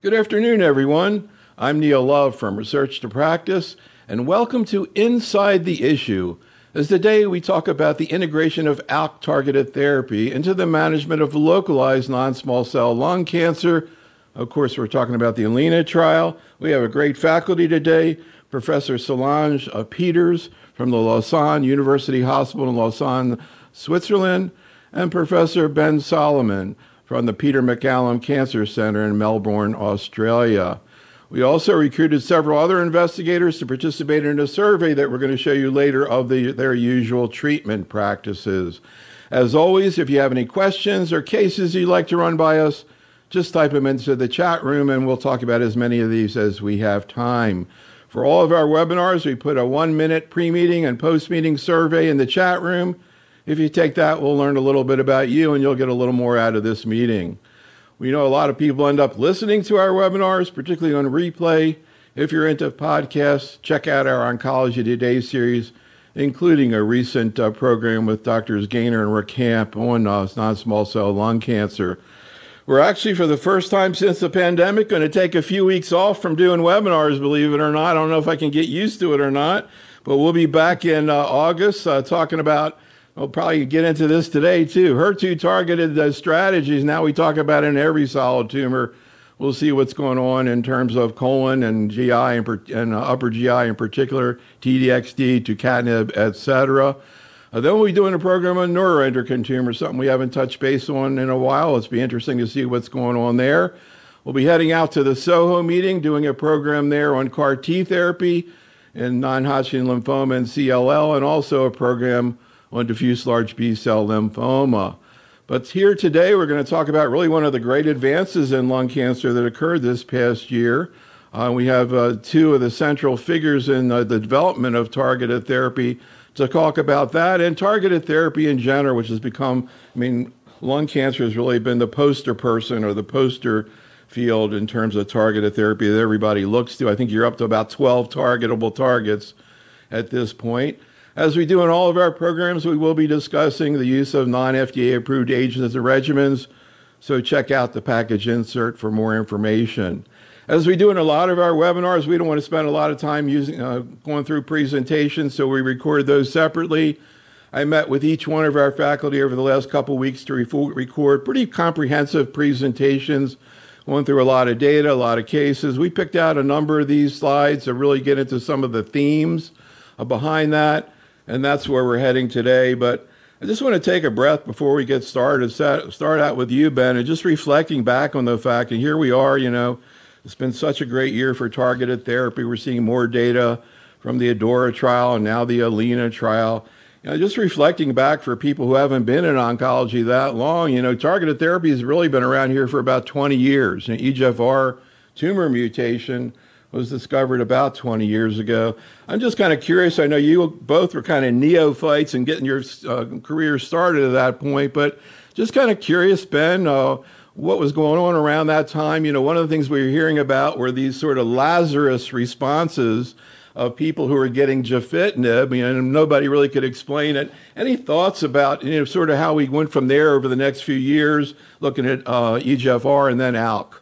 Good afternoon, everyone. I'm Neil Love from Research to Practice, and welcome to Inside the Issue. As today we talk about the integration of ALK-targeted therapy into the management of localized non-small cell lung cancer. Of course, we're talking about the ALINA trial. We have a great faculty today, Professor Solange Peters from the Lausanne University Hospital in Lausanne, Switzerland, and Professor Ben Solomon from the Peter MacCallum Cancer Center in Melbourne, Australia. We also recruited several other investigators to participate in a survey that we're going to show you later of their usual treatment practices. As always, if you have any questions or cases you'd like to run by us, just type them into the chat room and we'll talk about as many of these as we have time. For all of our webinars, we put a 1-minute pre-meeting and post-meeting survey in the chat room. If you take that, we'll learn a little bit about you and you'll get a little more out of this meeting. We know a lot of people end up listening to our webinars, particularly on replay. If you're into podcasts, check out our Oncology Today series, including a recent program with Drs. Gaynor and Recamp on non-small cell lung cancer. We're actually, for the first time since the pandemic, going to take a few weeks off from doing webinars, believe it or not. I don't know if I can get used to it or not, but we'll be back in August talking about, we'll probably get into this today too, HER2-targeted strategies. Now we talk about in every solid tumor. We'll see what's going on in terms of colon and GI and upper GI in particular, TDXD, tucatinib, etc. Then we'll be doing a program on neuroendocrine tumors, something we haven't touched base on in a while. It's be interesting to see what's going on there. We'll be heading out to the SOHO meeting, doing a program there on CAR T therapy in non-Hodgkin lymphoma and CLL, and also a program on diffuse large B-cell lymphoma. But here today, we're going to talk about really one of the great advances in lung cancer that occurred this past year. We have two of the central figures in the development of targeted therapy to talk about that and targeted therapy in general, which has become, lung cancer has really been the poster person or the poster field in terms of targeted therapy that everybody looks to. I think you're up to about 12 targetable targets at this point. As we do in all of our programs, we will be discussing the use of non-FDA approved agents and regimens, so check out the package insert for more information. As we do in a lot of our webinars, we don't want to spend a lot of time going through presentations, so we record those separately. I met with each one of our faculty over the last couple of weeks to record pretty comprehensive presentations, going through a lot of data, a lot of cases. We picked out a number of these slides to really get into some of the themes behind that. And that's where we're heading today. But I just want to take a breath before we get started. Start out with you, Ben, and just reflecting back on the fact, and here we are, it's been such a great year for targeted therapy. We're seeing more data from the ADAURA trial and now the ALINA trial. Just reflecting back for people who haven't been in oncology that long, targeted therapy has really been around here for about 20 years. EGFR tumor mutation was discovered about 20 years ago. I'm just kind of curious. I know you both were kind of neophytes and getting your career started at that point, but just kind of curious, Ben, what was going on around that time? One of the things we were hearing about were these sort of Lazarus responses of people who were getting gefitinib, and nobody really could explain it. Any thoughts about, sort of how we went from there over the next few years, looking at EGFR and then ALK?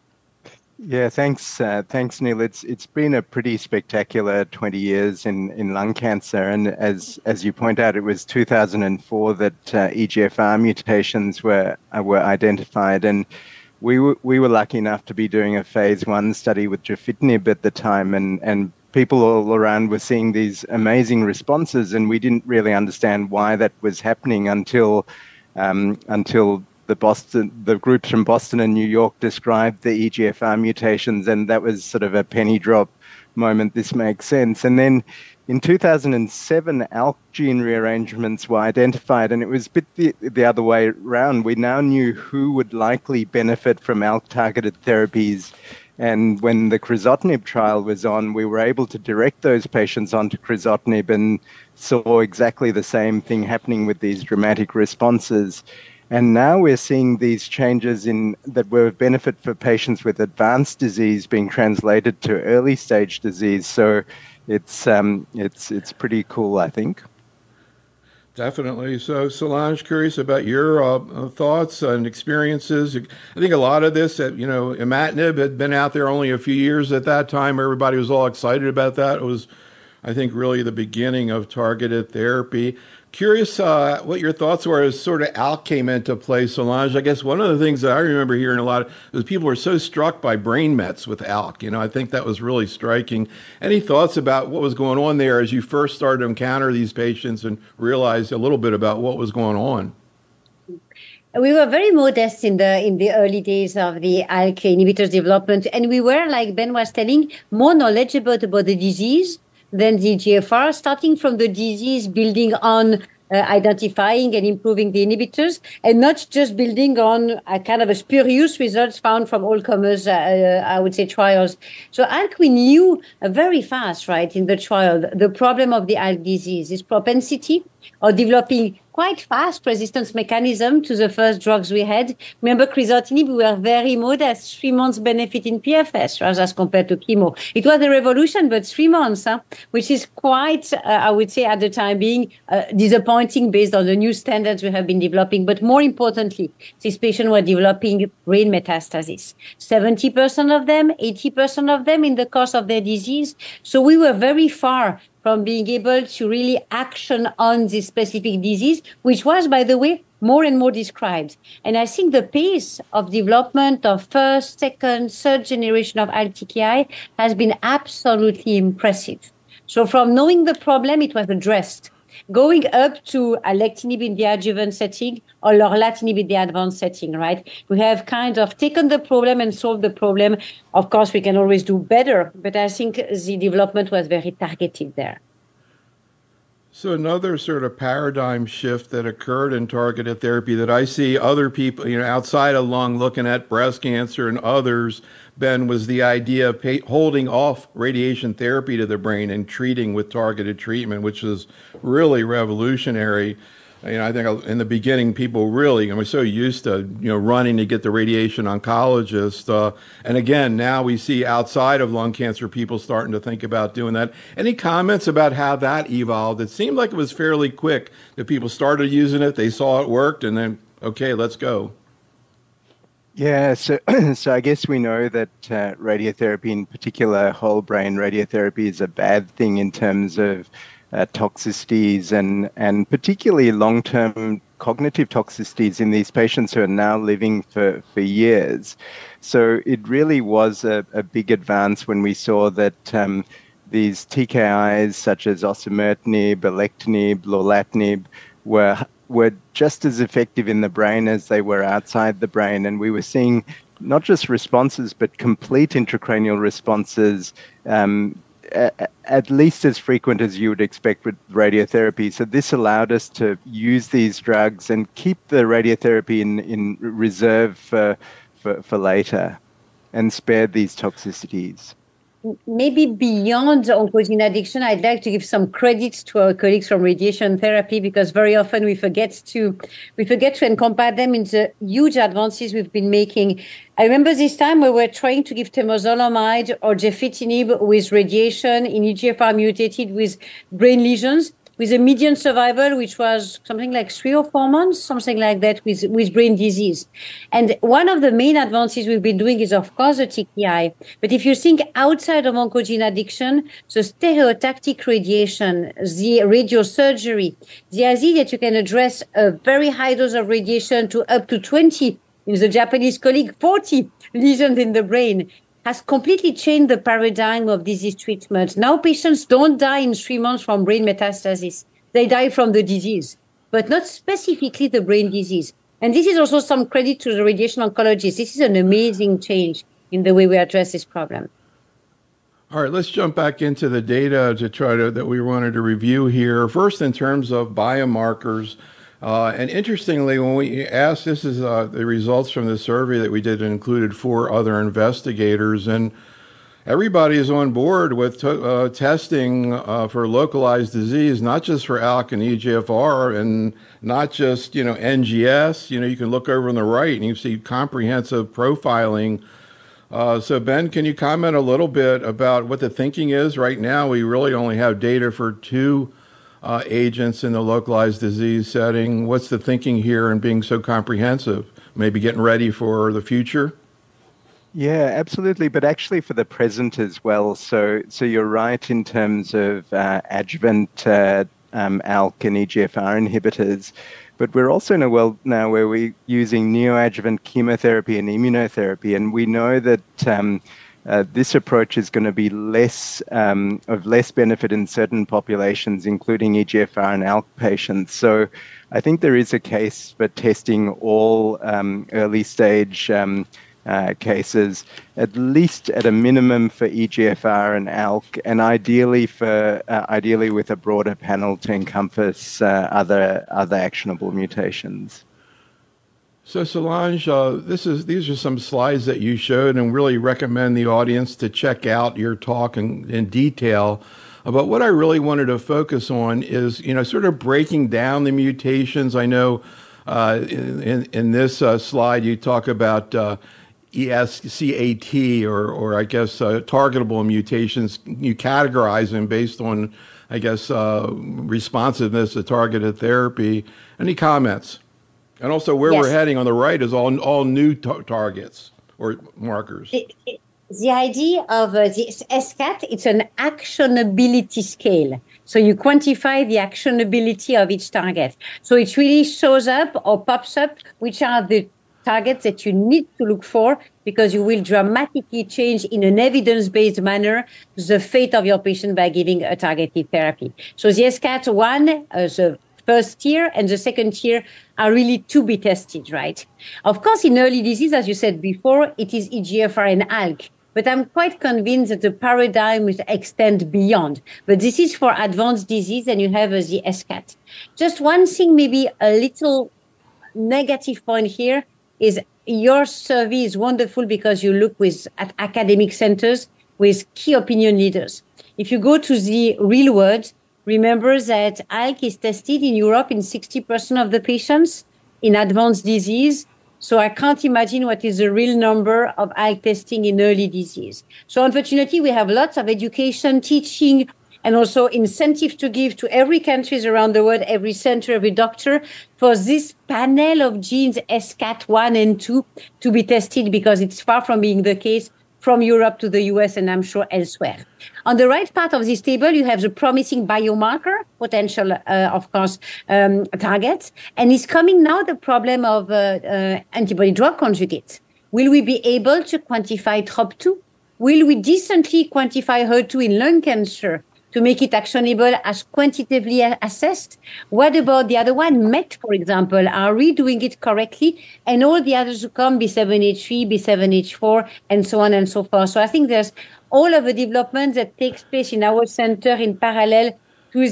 Yeah, thanks, Neil. It's been a pretty spectacular 20 years in lung cancer, and as you point out, it was 2004 that EGFR mutations were identified, and we were lucky enough to be doing a phase 1 study with gefitinib at the time, and people all around were seeing these amazing responses, and we didn't really understand why that was happening until the groups from Boston and New York described the EGFR mutations, and that was sort of a penny drop moment. This makes sense. And then in 2007, ALK gene rearrangements were identified, and it was a bit the other way around. We now knew who would likely benefit from ALK-targeted therapies, and when the crizotinib trial was on, we were able to direct those patients onto crizotinib and saw exactly the same thing happening with these dramatic responses. And now we're seeing these changes that were of benefit for patients with advanced disease being translated to early stage disease. So it's pretty cool, I think. Definitely. So, Solange, curious about your thoughts and experiences. I think a lot of this, imatinib had been out there only a few years at that time. Everybody was all excited about that. It was, I think, really the beginning of targeted therapy. Curious what your thoughts were as sort of ALK came into play, Solange. I guess one of the things that I remember hearing a lot was people were so struck by brain mets with ALK. I think that was really striking. Any thoughts about what was going on there as you first started to encounter these patients and realize a little bit about what was going on? We were very modest in the early days of the ALK inhibitors development, and we were, like Ben was telling, more knowledgeable about the disease than the GFR, starting from the disease, building on identifying and improving the inhibitors, and not just building on a kind of a spurious results found from all comers, I would say, trials. So ALK, we knew very fast, right, in the trial, the problem of the ALK disease is propensity or developing quite fast resistance mechanism to the first drugs we had. Remember, crizotinib, we were very modest, 3 months benefit in PFS, right, as compared to chemo. It was a revolution, but 3 months, which is quite, I would say, at the time being disappointing based on the new standards we have been developing. But more importantly, these patients were developing brain metastasis. 70% of them, 80% of them in the course of their disease. So we were very far from being able to really action on this specific disease, which was, by the way, more and more described. And I think the pace of development of first, second, third generation of ALK-TKI has been absolutely impressive. So from knowing the problem, it was addressed. Going up to alectinib in the adjuvant setting or lorlatinib in the advanced setting, right? We have kind of taken the problem and solved the problem. Of course, we can always do better, but I think the development was very targeted there. So another sort of paradigm shift that occurred in targeted therapy that I see other people, outside of lung looking at breast cancer and others, Ben, was the idea of holding off radiation therapy to the brain and treating with targeted treatment, which is really revolutionary. I think in the beginning, people really were so used to, running to get the radiation oncologist. And again, now we see outside of lung cancer, people starting to think about doing that. Any comments about how that evolved? It seemed like it was fairly quick that people started using it. They saw it worked and then, okay, let's go. Yeah, so I guess we know that radiotherapy, in particular whole brain radiotherapy, is a bad thing in terms of toxicities and particularly long-term cognitive toxicities in these patients who are now living for years. So it really was a big advance when we saw that these TKIs such as osimertinib, alectinib, lorlatinib were just as effective in the brain as they were outside the brain. And we were seeing not just responses, but complete intracranial responses, at least as frequent as you would expect with radiotherapy. So this allowed us to use these drugs and keep the radiotherapy in reserve for later and spare these toxicities. Maybe beyond oncogene addiction, I'd like to give some credit to our colleagues from radiation therapy, because very often we forget to encompass them in the huge advances we've been making. I remember this time we were trying to give temozolomide or gefitinib with radiation in EGFR mutated with brain lesions, with a median survival, which was something like 3 or 4 months, something like that, with brain disease. And one of the main advances we've been doing is, of course, the TKI. But if you think outside of oncogene addiction, the stereotactic radiation, the radiosurgery, the idea that you can address a very high dose of radiation to up to 20, in the Japanese colleague, 40 lesions in the brain, has completely changed the paradigm of disease treatment. Now patients don't die in 3 months from brain metastasis. They die from the disease, but not specifically the brain disease. And this is also some credit to the radiation oncologists. This is an amazing change in the way we address this problem. All right, let's jump back into the data that we wanted to review here. First, in terms of biomarkers. And interestingly, when we asked, this is the results from the survey that we did, and included 4 other investigators, and everybody is on board with testing for localized disease, not just for ALK and EGFR, and not just, NGS. You can look over on the right and you see comprehensive profiling. So Ben, can you comment a little bit about what the thinking is? Right now, we really only have data for 2 agents in the localized disease setting. What's the thinking here in being so comprehensive? Maybe getting ready for the future? Yeah, absolutely. But actually for the present as well. So you're right in terms of adjuvant ALK and EGFR inhibitors. But we're also in a world now where we're using neoadjuvant chemotherapy and immunotherapy. And we know that this approach is going to be of less benefit in certain populations, including EGFR and ALK patients. So I think there is a case for testing all early stage cases, at least at a minimum for EGFR and ALK, and ideally with a broader panel to encompass other actionable mutations. So Solange, these are some slides that you showed, and really recommend the audience to check out your talk in detail. But what I really wanted to focus on is, sort of breaking down the mutations. I know in this slide you talk about ESCAT, or I guess targetable mutations. You categorize them based on, I guess, responsiveness to targeted therapy. Any comments? And also where we're heading on the right is all new targets or markers. The idea of the SCAT, it's an actionability scale. So you quantify the actionability of each target. So it really shows up or pops up which are the targets that you need to look for, because you will dramatically change in an evidence-based manner the fate of your patient by giving a targeted therapy. So the SCAT1, the first tier and the second tier are really to be tested, right? Of course, in early disease, as you said before, it is EGFR and ALK. But I'm quite convinced that the paradigm will extend beyond. But this is for advanced disease, and you have the SCAT. Just one thing, maybe a little negative point here, is your survey is wonderful because you look at academic centers with key opinion leaders. If you go to the real world, remember that ALK is tested in Europe in 60% of the patients in advanced disease. So I can't imagine what is the real number of ALK testing in early disease. So unfortunately, we have lots of education, teaching, and also incentive to give to every countries around the world, every center, every doctor, for this panel of genes SCAT1 and 2 to be tested, because it's far from being the case from Europe to the US and I'm sure elsewhere. On the right part of this table, you have the promising biomarker, potential, of course, targets. And it's coming now the problem of antibody drug conjugates. Will we be able to quantify TROP2? Will we decently quantify HER2 in lung cancer to make it actionable as quantitatively assessed? What about the other one, MET, for example? Are we doing it correctly? And all the others to come, B7H3, B7H4, and so on and so forth. So I think there's all of the development that takes place in our center in parallel to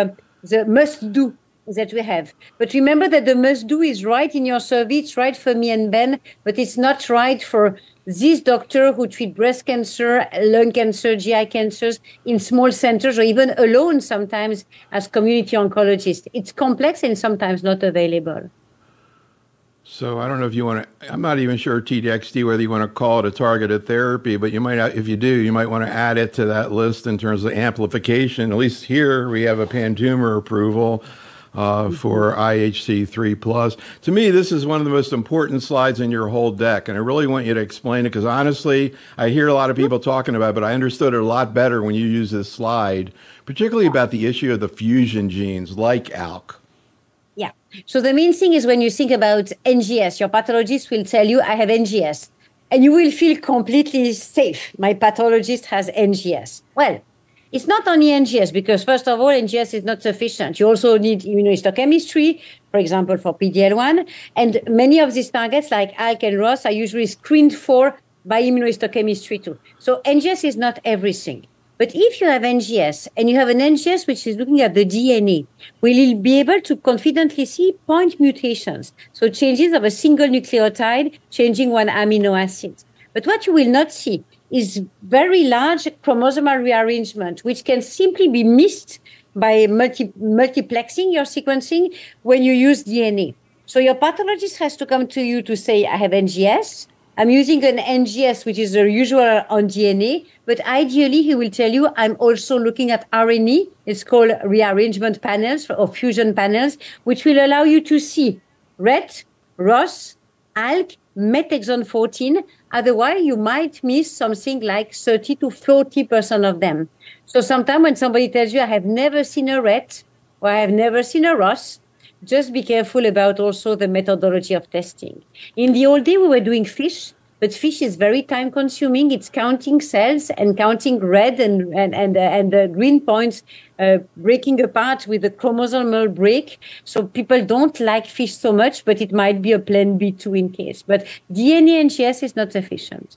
the must-do that we have. But remember that the must-do is right in your survey. It's right for me and Ben, but it's not right for this doctor who treat breast cancer, lung cancer, GI cancers in small centers or even alone sometimes as community oncologists. It's complex and sometimes not available. So I don't know if you want to, I'm not even sure T-DXd, whether you want to call it a targeted therapy, but you might, if you do, you might want to add it to that list in terms of amplification. At least here we have a pan-tumor approval for IHC3+. To me, this is one of the most important slides in your whole deck, and I really want you to explain it, because honestly, I hear a lot of people talking about it, but I understood it a lot better when you use this slide, particularly about the issue of the fusion genes like ALK. Yeah. So the main thing is when you think about NGS, your pathologist will tell you, I have NGS, and you will feel completely safe. My pathologist has NGS. Well, it's not only NGS, because first of all, NGS is not sufficient. You also need immunohistochemistry, for example, for PD-L1. And many of these targets, like ALK and ROS, are usually screened for by immunohistochemistry too. So NGS is not everything. But if you have NGS, and you have an NGS which is looking at the DNA, we will be able to confidently see point mutations. So changes of a single nucleotide, changing one amino acid. But what you will not see is very large chromosomal rearrangement, which can simply be missed by multiplexing your sequencing when you use DNA. So your pathologist has to come to you to say, I have NGS, I'm using an NGS, which is the usual on DNA, but ideally he will tell you I'm also looking at RNA. It's called rearrangement panels or fusion panels, which will allow you to see RET, ROS, ALK, MET exon 14. Otherwise, you might miss something like 30 to 40% of them. So sometimes when somebody tells you I have never seen a RET or I have never seen a ROS, just be careful about also the methodology of testing. In the old day, we were doing FISH, but FISH is very time consuming. It's counting cells and counting red and the green points breaking apart with a chromosomal break. So people don't like FISH so much, but it might be a plan B2 in case. But DNA NGS is not sufficient.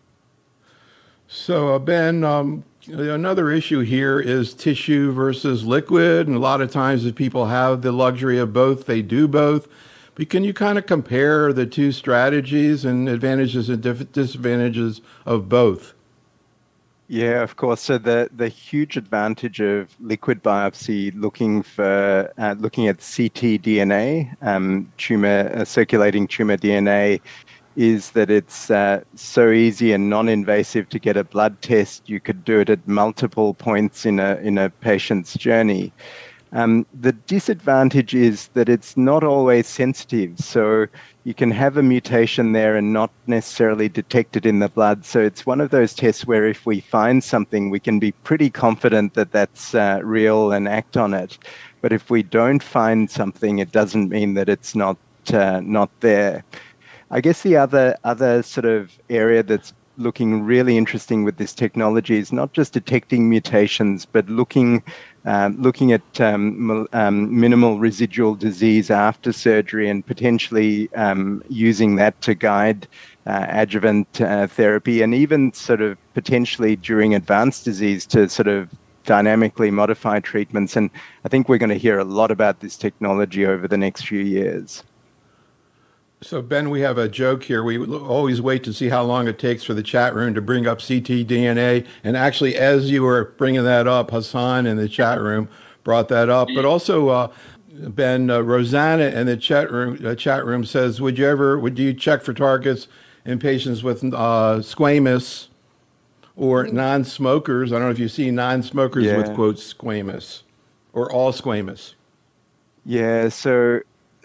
So, Ben, another issue here is tissue versus liquid. And a lot of times if people have the luxury of both, they do both. But can you kind of compare the two strategies and advantages and disadvantages of both? Yeah, of course. So the huge advantage of liquid biopsy looking at ctDNA, circulating tumor DNA, is that it's so easy and non-invasive to get a blood test. You could do it at multiple points in a patient's journey. The disadvantage is that it's not always sensitive. So you can have a mutation there and not necessarily detect it in the blood. So it's one of those tests where if we find something, we can be pretty confident that that's real and act on it. But if we don't find something, it doesn't mean that it's not there. I guess the other sort of area that's looking really interesting with this technology is not just detecting mutations, but looking at minimal residual disease after surgery and potentially using that to guide adjuvant therapy, and even sort of potentially during advanced disease to sort of dynamically modify treatments. And I think we're going to hear a lot about this technology over the next few years. So, Ben, we have a joke here. We always wait to see how long it takes for the chat room to bring up ctDNA. And actually, as you were bringing that up, Hassan in the chat room brought that up. But also, Ben, Rosanna in the chat room says, would you check for targets in patients with squamous or non-smokers? I don't know if you see non-smokers with, quote, squamous or all squamous. Yeah, so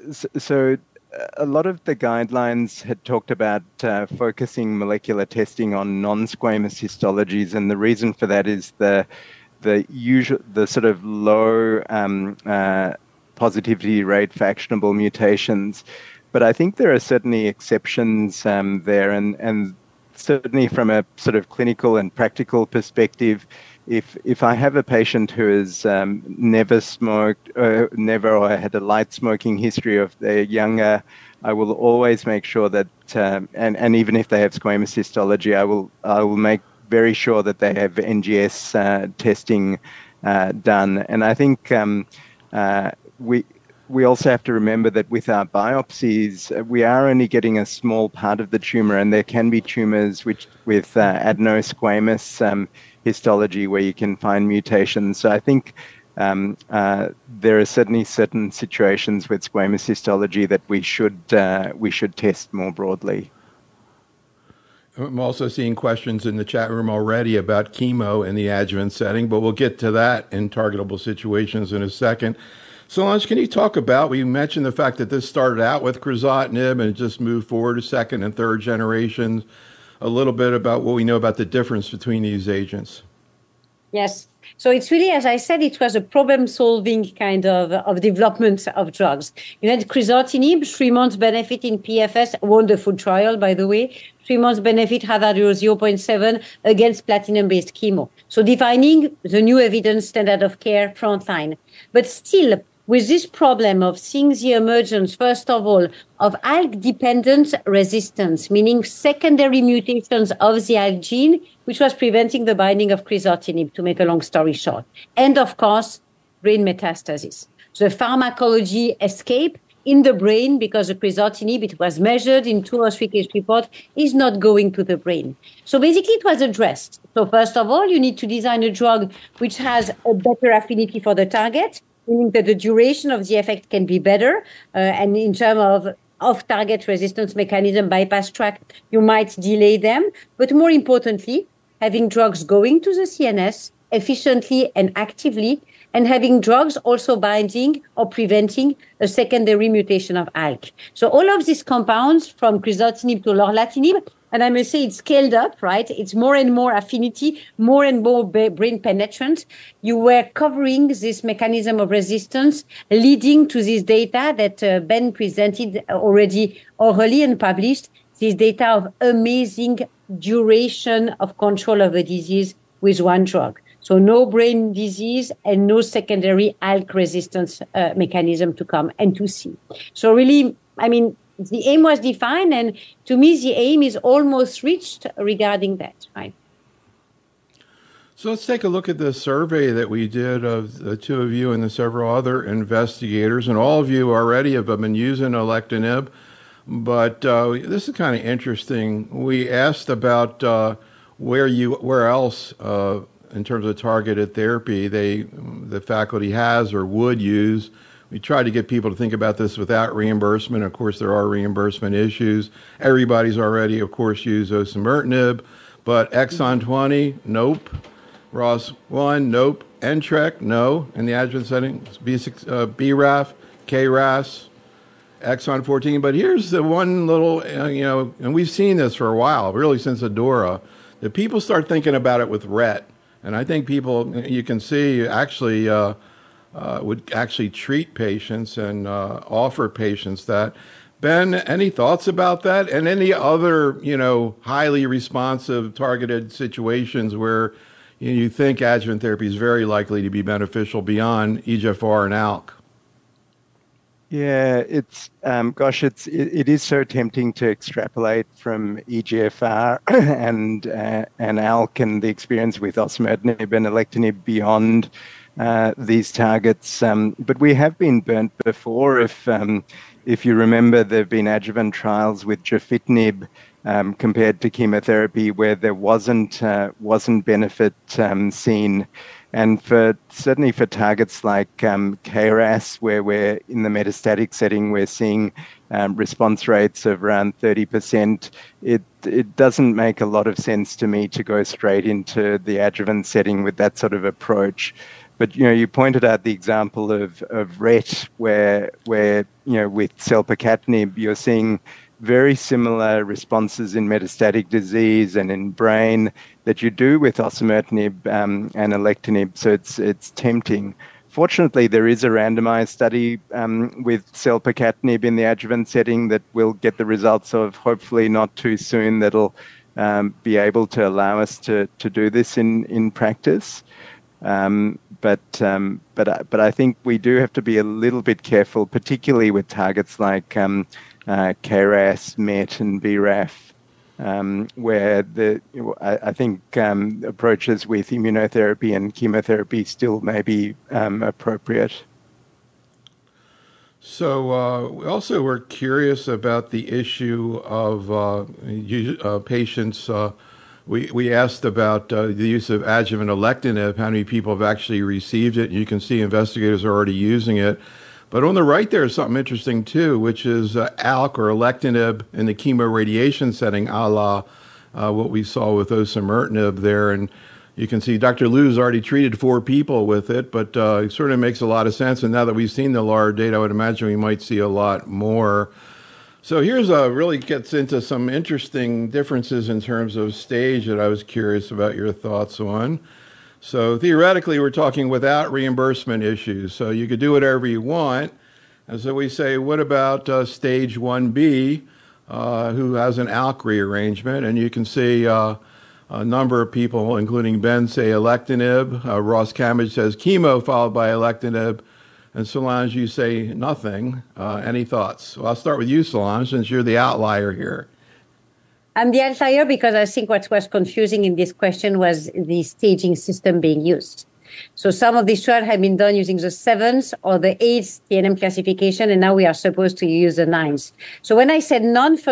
a lot of the guidelines had talked about focusing molecular testing on non-squamous histologies, and the reason for that is the sort of low positivity rate for actionable mutations. But I think there are certainly exceptions there, and certainly from a sort of clinical and practical perspective, if I have a patient who has never smoked, never or had a light smoking history of they're younger, I will always make sure that, and even if they have squamous histology, I will make very sure that they have NGS testing done. And I think we also have to remember that with our biopsies, we are only getting a small part of the tumor, and there can be tumors with adenosquamous histology where you can find mutations. So I think there are certainly certain situations with squamous histology that we should test more broadly. I'm also seeing questions in the chat room already about chemo in the adjuvant setting, but we'll get to that in targetable situations in a second. Solange, can you talk about, we mentioned the fact that this started out with crizotinib and just moved forward to second and third generations, a little bit about what we know about the difference between these agents. Yes. So it's really, as I said, it was a problem-solving kind of development of drugs. You had crizotinib, 3 months benefit in PFS, wonderful trial, by the way. 3 months benefit, hazard 0.7 against platinum-based chemo. So defining the new evidence standard of care frontline. But still, with this problem of seeing the emergence, first of all, of ALK-dependent resistance, meaning secondary mutations of the ALK gene, which was preventing the binding of crizotinib, to make a long story short. And, of course, brain metastasis. The pharmacology escape in the brain, because the crizotinib, it was measured in 2 or 3 case reports, is not going to the brain. So basically, it was addressed. So first of all, you need to design a drug which has a better affinity for the target, meaning that the duration of the effect can be better, and in terms of off-target resistance mechanism bypass track, you might delay them. But more importantly, having drugs going to the CNS efficiently and actively, and having drugs also binding or preventing a secondary mutation of ALK. So all of these compounds, from crizotinib to lorlatinib, and I must say it's scaled up, right? It's more and more affinity, more and more brain penetrant. You were covering this mechanism of resistance, leading to this data that Ben presented already orally and published, this data of amazing duration of control of the disease with one drug. So no brain disease and no secondary ALK resistance mechanism to come and to see. So really, I mean, the aim was defined, and to me, the aim is almost reached regarding that, right? So let's take a look at the survey that we did of the two of you and the several other investigators, and all of you already have been using alectinib, but this is kind of interesting. We asked about where else in terms of targeted therapy the faculty has or would use. We try to get people to think about this without reimbursement. Of course, there are reimbursement issues. Everybody's already, of course, used osimertinib, but exon 20, nope. ROS1, nope. NTRK, no. In the adjuvant setting, BRAF, KRAS, exon 14. But here's the one little, and we've seen this for a while, really since ADAURA, that people start thinking about it with RET. And I think people, you can see, actually would actually treat patients and offer patients that. Ben, any thoughts about that? And any other, highly responsive targeted situations where you think adjuvant therapy is very likely to be beneficial beyond EGFR and ALK? Yeah, it is so tempting to extrapolate from EGFR and ALK and the experience with osimertinib and alectinib beyond these targets. But we have been burnt before. If you remember, there have been adjuvant trials with gefitinib compared to chemotherapy where there wasn't benefit seen. And certainly for targets like KRAS, where we're in the metastatic setting, we're seeing response rates of around 30%. It doesn't make a lot of sense to me to go straight into the adjuvant setting with that sort of approach. But you pointed out the example of RET, where with selpercatinib, you're seeing very similar responses in metastatic disease and in brain that you do with osimertinib and alectinib. So it's tempting. Fortunately, there is a randomized study with selpercatinib in the adjuvant setting that we'll get the results of hopefully not too soon. That'll be able to allow us to do this in practice. But I think we do have to be a little bit careful, particularly with targets like KRAS, MET, and BRAF, where I think approaches with immunotherapy and chemotherapy still may be appropriate. So we also were curious about the issue of patients. We asked about the use of adjuvant alectinib, how many people have actually received it. You can see investigators are already using it. But on the right there is something interesting too, which is ALK or alectinib in the chemoradiation setting, a la what we saw with osimertinib there. And you can see Dr. Liu's already treated 4 people with it, but it sort of makes a lot of sense. And now that we've seen the LAR data, I would imagine we might see a lot more. So here's really gets into some interesting differences in terms of stage that I was curious about your thoughts on. So theoretically, we're talking without reimbursement issues. So you could do whatever you want. And so we say, what about stage 1B, who has an ALK rearrangement? And you can see a number of people, including Ben, say alectinib. Ross Camage says chemo followed by alectinib. And Solange, you say nothing. Any thoughts? Well, I'll start with you, Solange, since you're the outlier here. I'm the outlier because I think what was confusing in this question was the staging system being used. So some of these trials have been done using the 7th or the 8th TNM classification, and now we are supposed to use the 9th. So when I said none, for me,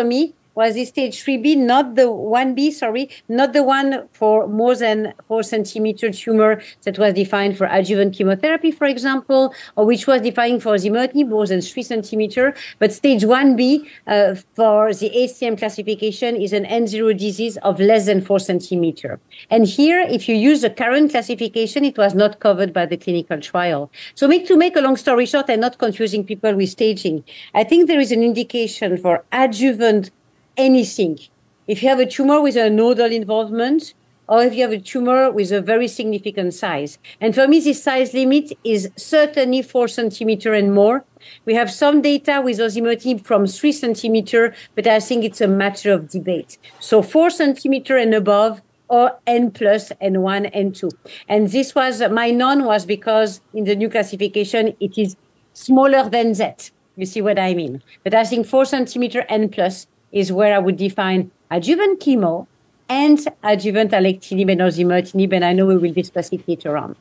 was the stage 3B, not the 1B, not the one for more than 4 centimeter tumor that was defined for adjuvant chemotherapy, for example, or which was defined for osimertinib more than 3 centimeter. But stage 1B for the ACM classification is an N0 disease of less than 4 centimeter. And here, if you use the current classification, it was not covered by the clinical trial. So to make a long story short and not confusing people with staging, I think there is an indication for adjuvant anything. If you have a tumor with a nodal involvement, or if you have a tumor with a very significant size. And for me, this size limit is certainly 4 centimeter and more. We have some data with osimertinib from 3 centimeter, but I think it's a matter of debate. So 4 centimeter and above, or N plus N1, N2. And this was, my none was because in the new classification, it is smaller than Z. You see what I mean? But I think 4 centimeter N plus is where I would define adjuvant chemo and adjuvant alectinib and osimertinib, and I know we will discuss it later on.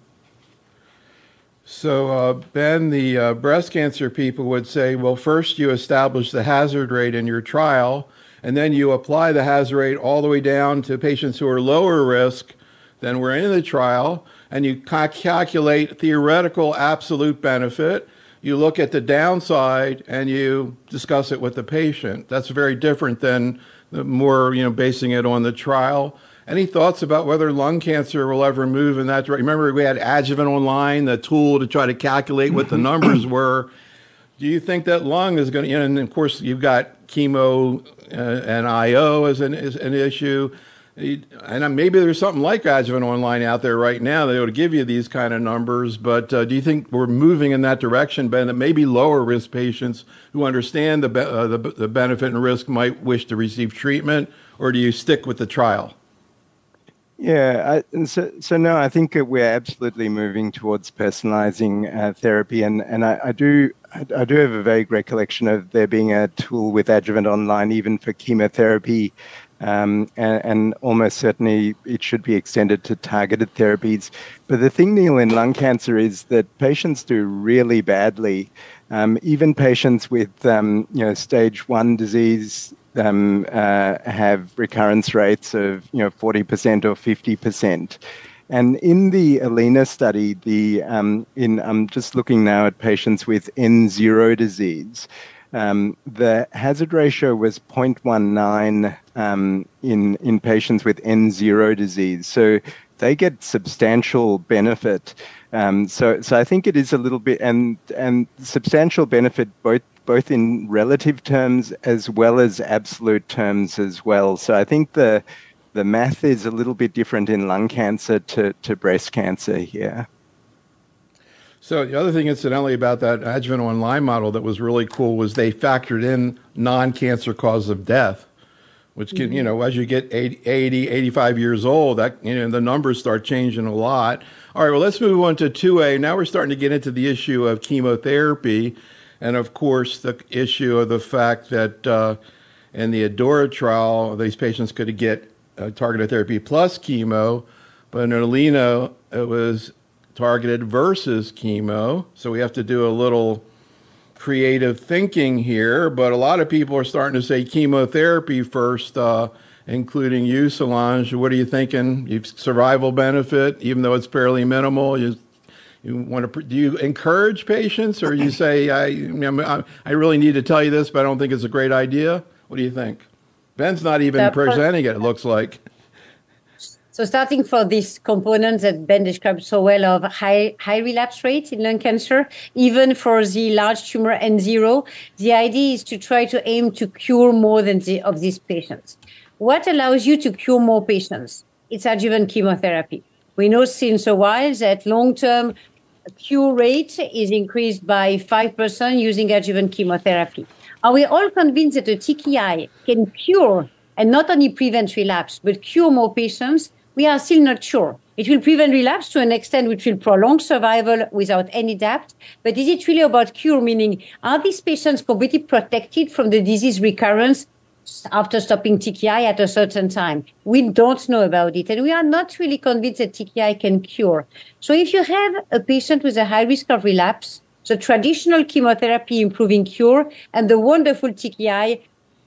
So, Ben, the breast cancer people would say, well, first you establish the hazard rate in your trial, and then you apply the hazard rate all the way down to patients who are lower risk than were in the trial, and you calculate theoretical absolute benefit. You look at the downside and you discuss it with the patient. That's very different than the more, basing it on the trial. Any thoughts about whether lung cancer will ever move in that direction? Remember, we had Adjuvant Online, the tool to try to calculate what the numbers were. Do you think that lung is going to, and of course, you've got chemo and IO as an issue. And maybe there's something like Adjuvant Online out there right now that would give you these kind of numbers. But do you think we're moving in that direction, Ben, that maybe lower risk patients who understand the benefit and risk might wish to receive treatment, or do you stick with the trial? Yeah, no, I think we're absolutely moving towards personalizing therapy, and I do have a vague recollection of there being a tool with Adjuvant Online even for chemotherapy. And almost certainly it should be extended to targeted therapies. But the thing, Neil, in lung cancer is that patients do really badly. Even patients with stage 1 disease have recurrence rates of 40% or 50%. And in the ALINA study, I'm just looking now at patients with N0 disease. The hazard ratio was 0.19 in patients with N0 disease. So they get substantial benefit. So I think it is a little bit, and substantial benefit both in relative terms as well as absolute terms as well. So I think the math is a little bit different in lung cancer to breast cancer here. So the other thing, incidentally, about that Adjuvant Online model that was really cool was they factored in non-cancer cause of death, which can, as you get 80, 85 years old, that the numbers start changing a lot. All right, well, let's move on to 2A. Now we're starting to get into the issue of chemotherapy, and of course the issue of the fact that in the ADAURA trial, these patients could get targeted therapy plus chemo, but in ALINA, it was targeted versus chemo. So we have to do a little creative thinking here, but a lot of people are starting to say chemotherapy first, including you, Solange. What are you thinking? Survival benefit, even though it's fairly minimal. You want to? Do you encourage patients, or you say, I really need to tell you this, but I don't think it's a great idea? What do you think? Ben's not even presenting it looks like. So starting for this component that Ben described so well of high relapse rate in lung cancer, even for the large tumor N0, the idea is to try to aim to cure more of these patients. What allows you to cure more patients? It's adjuvant chemotherapy. We know since a while that long-term cure rate is increased by 5% using adjuvant chemotherapy. Are we all convinced that a TKI can cure and not only prevent relapse, but cure more patients? We are still not sure. It will prevent relapse to an extent which will prolong survival without any doubt. But is it really about cure? Meaning, are these patients completely protected from the disease recurrence after stopping TKI at a certain time? We don't know about it. And we are not really convinced that TKI can cure. So if you have a patient with a high risk of relapse, the traditional chemotherapy improving cure and the wonderful TKI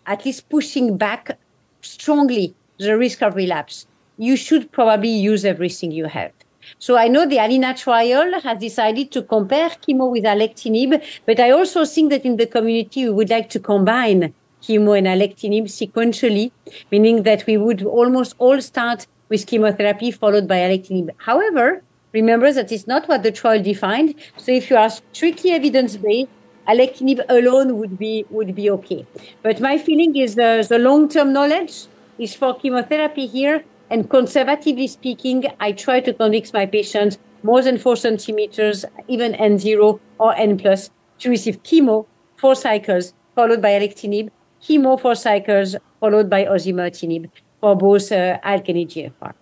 at least pushing back strongly the risk of relapse, you should probably use everything you have. So I know the ALINA trial has decided to compare chemo with alectinib, but I also think that in the community, we would like to combine chemo and alectinib sequentially, meaning that we would almost all start with chemotherapy followed by alectinib. However, remember that it's not what the trial defined. So if you are strictly evidence-based, alectinib alone would be okay. But my feeling is the long-term knowledge is for chemotherapy here. And conservatively speaking, I try to convince my patients more than 4 centimeters, even N0 or N+, to receive chemo 4 cycles followed by alectinib, chemo 4 cycles followed by osimertinib for both ALK and EGFR.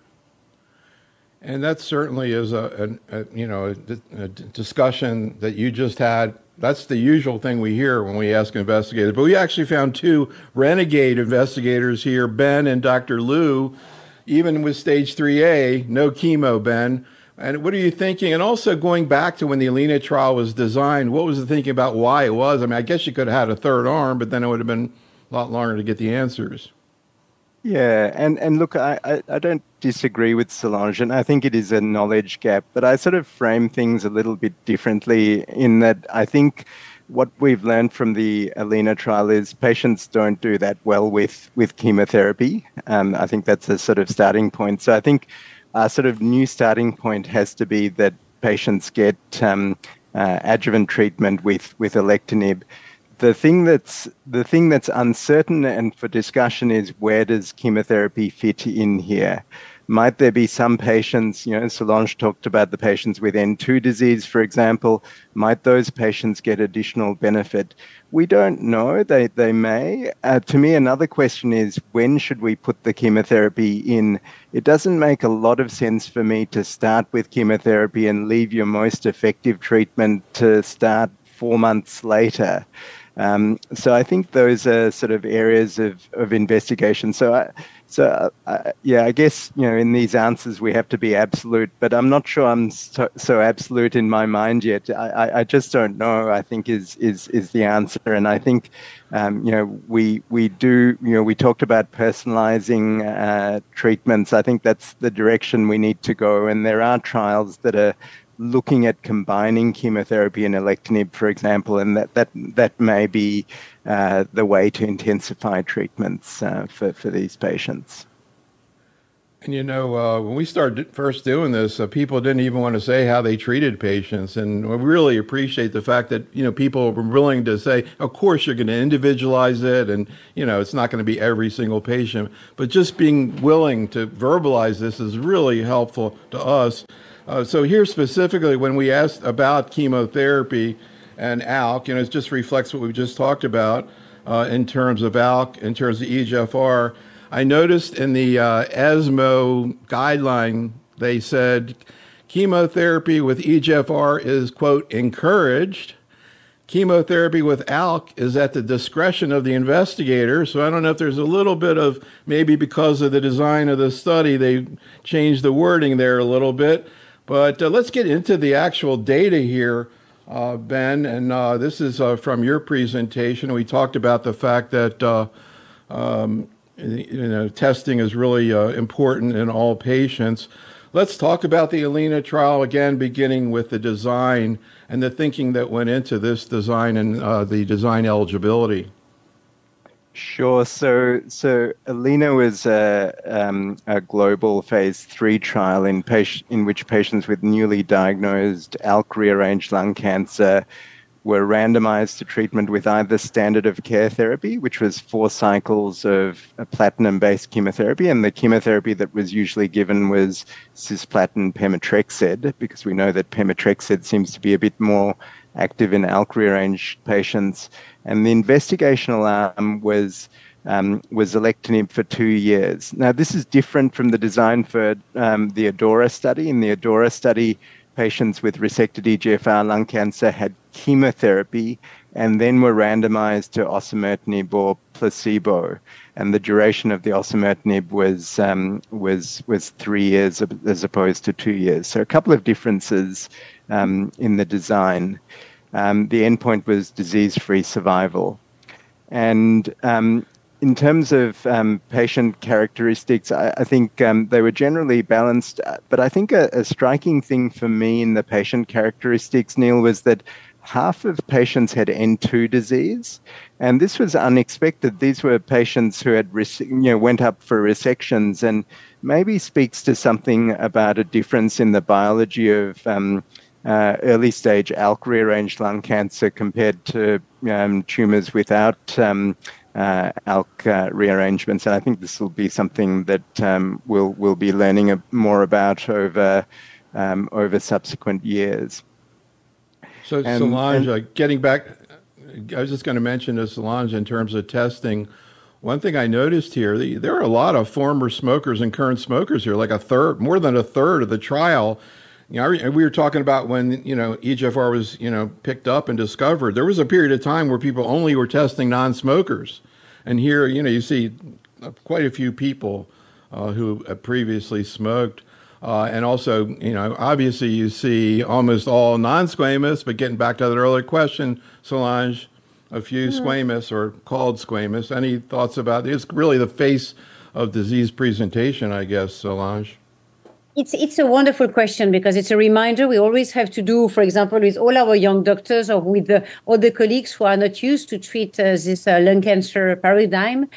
And that certainly is a discussion that you just had. That's the usual thing we hear when we ask investigators. But we actually found 2 renegade investigators here, Ben and Dr. Liu, even with stage 3A, no chemo, Ben. And what are you thinking? And also going back to when the ALINA trial was designed, what was the thinking about why it was? I mean, I guess you could have had a third arm, but then it would have been a lot longer to get the answers. Yeah, and look, I don't disagree with Solange, and I think it is a knowledge gap, but I sort of frame things a little bit differently in that I think what we've learned from the ALINA trial is patients don't do that well with chemotherapy. I think that's a sort of starting point. So I think our sort of new starting point has to be that patients get adjuvant treatment with alectinib. The thing that's uncertain and for discussion is where does chemotherapy fit in here? Might there be some patients, Solange talked about the patients with N2 disease, for example, might those patients get additional benefit? We don't know, they may. To me, another question is, when should we put the chemotherapy in? It doesn't make a lot of sense for me to start with chemotherapy and leave your most effective treatment to start 4 months later. So I think those are sort of areas of investigation. I guess, in these answers, we have to be absolute, but I'm not sure I'm so absolute in my mind yet. I just don't know, I think is the answer. And I think, we talked about personalizing treatments. I think that's the direction we need to go. And there are trials that are looking at combining chemotherapy and alectinib, for example, and that may be the way to intensify treatments for these patients. And when we started first doing this, people didn't even want to say how they treated patients, and we really appreciate the fact that people were willing to say, of course you're going to individualize it, and it's not going to be every single patient, but just being willing to verbalize this is really helpful to us. So here specifically, when we asked about chemotherapy and ALK, it just reflects what we just talked about in terms of ALK, in terms of EGFR. I noticed in the ESMO guideline, they said chemotherapy with EGFR is, quote, encouraged. Chemotherapy with ALK is at the discretion of the investigator. So I don't know if there's a little bit of, maybe because of the design of the study, they changed the wording there a little bit. But let's get into the actual data here, Ben. And this is from your presentation. We talked about the fact that testing is really important in all patients. Let's talk about the ALINA trial again, beginning with the design and the thinking that went into this design and the design eligibility. Sure. So ALINA was a global phase 3 trial in which patients with newly diagnosed ALK-rearranged lung cancer were randomized to treatment with either standard of care therapy, which was 4 cycles of a platinum-based chemotherapy, and the chemotherapy that was usually given was cisplatin pemetrexed, because we know that pemetrexed seems to be a bit more active in ALK-rearranged patients. And the investigational arm was alectinib for 2 years. Now, this is different from the design for the ADAURA study. In the ADAURA study, patients with resected EGFR lung cancer had chemotherapy and then were randomized to osimertinib or placebo. And the duration of the osimertinib was 3 years as opposed to 2 years. So a couple of differences in the design. The endpoint was disease-free survival. And in terms of patient characteristics, I think they were generally balanced. But I think a striking thing for me in the patient characteristics, Neil, was that half of patients had N2 disease, and this was unexpected. These were patients who had went up for resections, and maybe speaks to something about a difference in the biology of early stage ALK rearranged lung cancer compared to tumors without ALK rearrangements. And I think this will be something that we'll be learning more about over subsequent years. So Solange, getting back, I was just going to mention to Solange in terms of testing. One thing I noticed here, there are a lot of former smokers and current smokers here, like more than a third of the trial. You know, we were talking about when, EGFR was, picked up and discovered. There was a period of time where people only were testing non-smokers. And here, you see quite a few people who previously smoked. And also, obviously you see almost all non-squamous, but getting back to that earlier question, Solange, a few squamous or called squamous. Any thoughts about it? It's really the face of disease presentation, I guess, Solange. It's a wonderful question because it's a reminder we always have to do, for example, with all our young doctors or with the other colleagues who are not used to treat this lung cancer paradigm.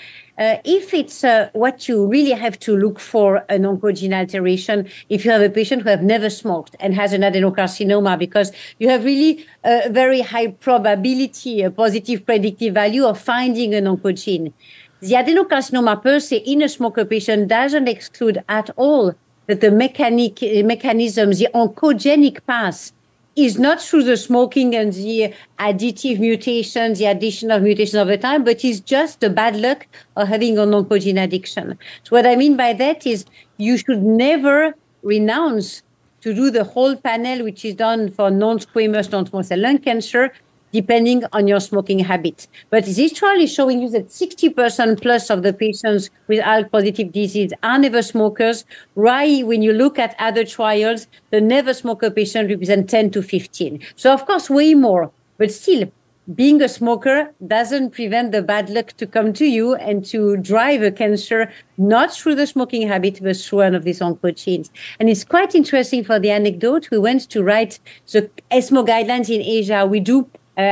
If it's what you really have to look for an oncogene alteration, if you have a patient who have never smoked and has an adenocarcinoma, because you have really a very high probability, a positive predictive value of finding an oncogene. The adenocarcinoma per se in a smoker patient doesn't exclude at all that the mechanism, the oncogenic path, is not through the smoking and the additive mutations, the addition of mutations over time, but is just the bad luck of having an oncogene addiction. So what I mean by that is you should never renounce to do the whole panel, which is done for non-squamous non-small cell lung cancer, depending on your smoking habit. But this trial is showing you that 60% plus of the patients with ALK-positive disease are never smokers. Right, when you look at other trials, the never smoker patient represent 10 to 15. So of course, way more. But still, being a smoker doesn't prevent the bad luck to come to you and to drive a cancer, not through the smoking habit, but through one of these oncogenes. And it's quite interesting for the anecdote. We went to write the ESMO guidelines in Asia. We do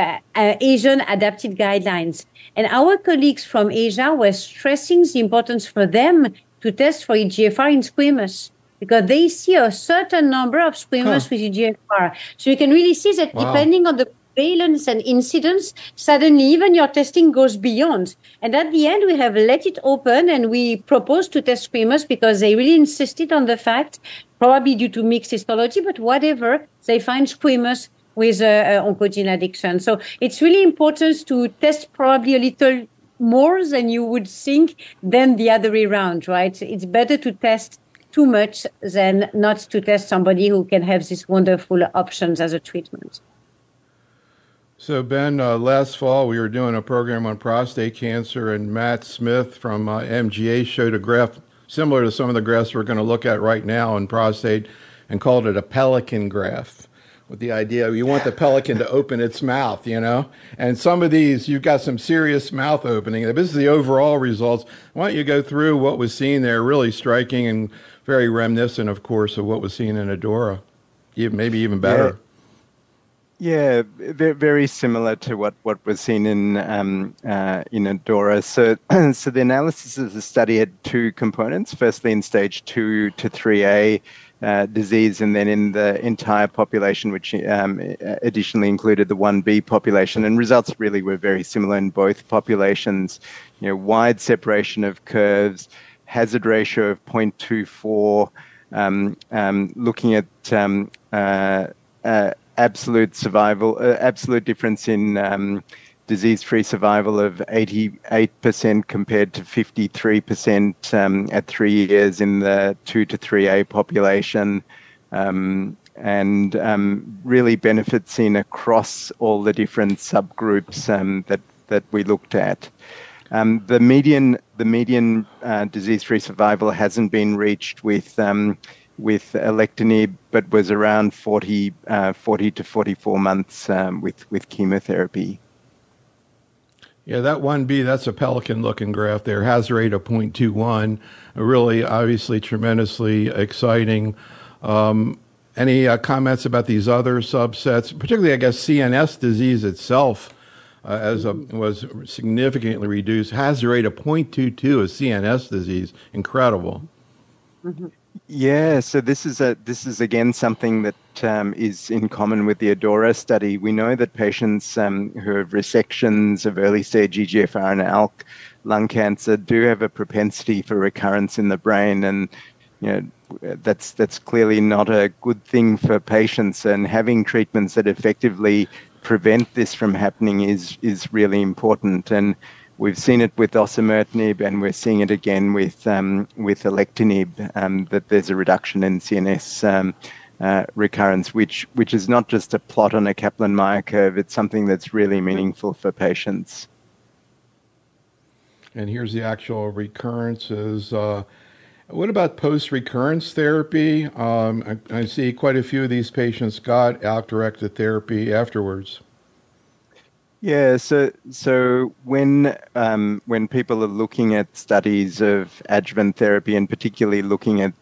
Asian adapted guidelines. And our colleagues from Asia were stressing the importance for them to test for EGFR in squamous because they see a certain number of squamous with EGFR. So you can really see that depending on the prevalence and incidence, suddenly even your testing goes beyond. And at the end, we have let it open and we proposed to test squamous because they really insisted on the fact, probably due to mixed histology, but whatever, they find squamous with oncogene addiction. So it's really important to test probably a little more than you would think than the other way around, right? It's better to test too much than not to test somebody who can have these wonderful options as a treatment. So Ben, last fall we were doing a program on prostate cancer and Matt Smith from MGA showed a graph similar to some of the graphs we're going to look at right now in prostate and called it a pelican graph. With the idea you want the pelican to open its mouth, and some of these, you've got some serious mouth opening. This is the overall results. Why don't you go through what was seen there, really striking and very reminiscent, of course, of what was seen in ADAURA, maybe even better. Yeah, very similar to what was seen in ADAURA. So the analysis of the study had two components, firstly in stage 2 to 3A, disease, and then in the entire population, which additionally included the 1B population. And results really were very similar in both populations. Wide separation of curves, hazard ratio of 0.24, looking at absolute survival, absolute difference in disease-free survival of 88% compared to 53% at 3 years in the 2 to 3A population, and really benefits seen across all the different subgroups that we looked at. The median disease-free survival hasn't been reached with alectinib, but was around 40 to 44 months with chemotherapy. Yeah, that 1B, that's a pelican-looking graph there. Hazard rate of 0.21, really, obviously, tremendously exciting. Any comments about these other subsets, particularly, I guess, CNS disease itself was significantly reduced. Hazard rate of 0.22 is CNS disease. Incredible. Mm-hmm. Yeah, so this is again something that is in common with the ADAURA study. We know that patients who have resections of early stage EGFR and ALK lung cancer do have a propensity for recurrence in the brain, and that's clearly not a good thing for patients. And having treatments that effectively prevent this from happening is really important. And we've seen it with osimertinib, and we're seeing it again with alectinib, that there's a reduction in CNS recurrence, which is not just a plot on a Kaplan-Meier curve. It's something that's really meaningful for patients. And here's the actual recurrences. What about post-recurrence therapy? I see quite a few of these patients got ALK-directed therapy afterwards. Yeah, so when people are looking at studies of adjuvant therapy, and particularly looking at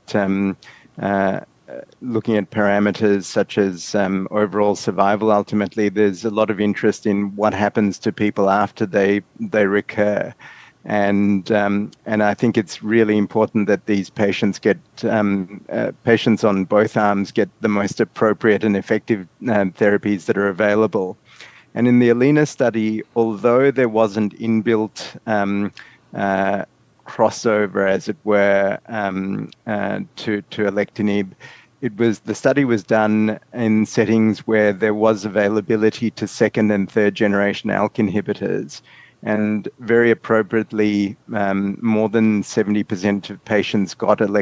parameters such as overall survival, ultimately there's a lot of interest in what happens to people after they recur. And I think it's really important that these patients get patients on both arms get the most appropriate and effective therapies that are available. And in the ALINA study, although there wasn't inbuilt crossover, as it were, to alectinib, the study was done in settings where there was availability to second and third generation ALK inhibitors. And very appropriately, more than 70% of patients got got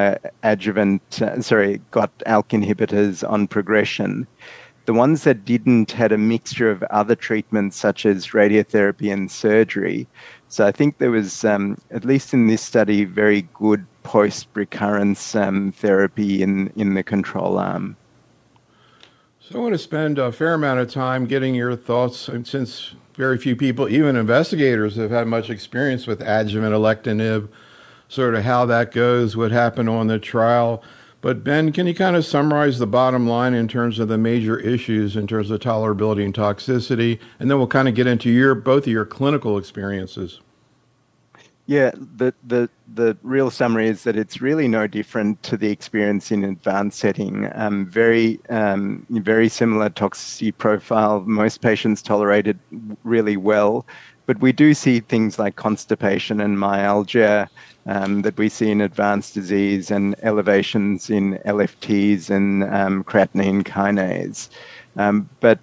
ALK inhibitors on progression. The ones that didn't had a mixture of other treatments such as radiotherapy and surgery. So I think there was, at least in this study, very good post-recurrence therapy in the control arm. So I want to spend a fair amount of time getting your thoughts, since very few people, even investigators, have had much experience with adjuvant alectinib, sort of how that goes, what happened on the trial. But Ben, can you kind of summarize the bottom line in terms of the major issues in terms of tolerability and toxicity? And then we'll kind of get into both of your clinical experiences. Yeah, the real summary is that it's really no different to the experience in advanced setting. Very similar toxicity profile. Most patients tolerate it really well, but we do see things like constipation and myalgia that we see in advanced disease, and elevations in LFTs and creatinine kinase. But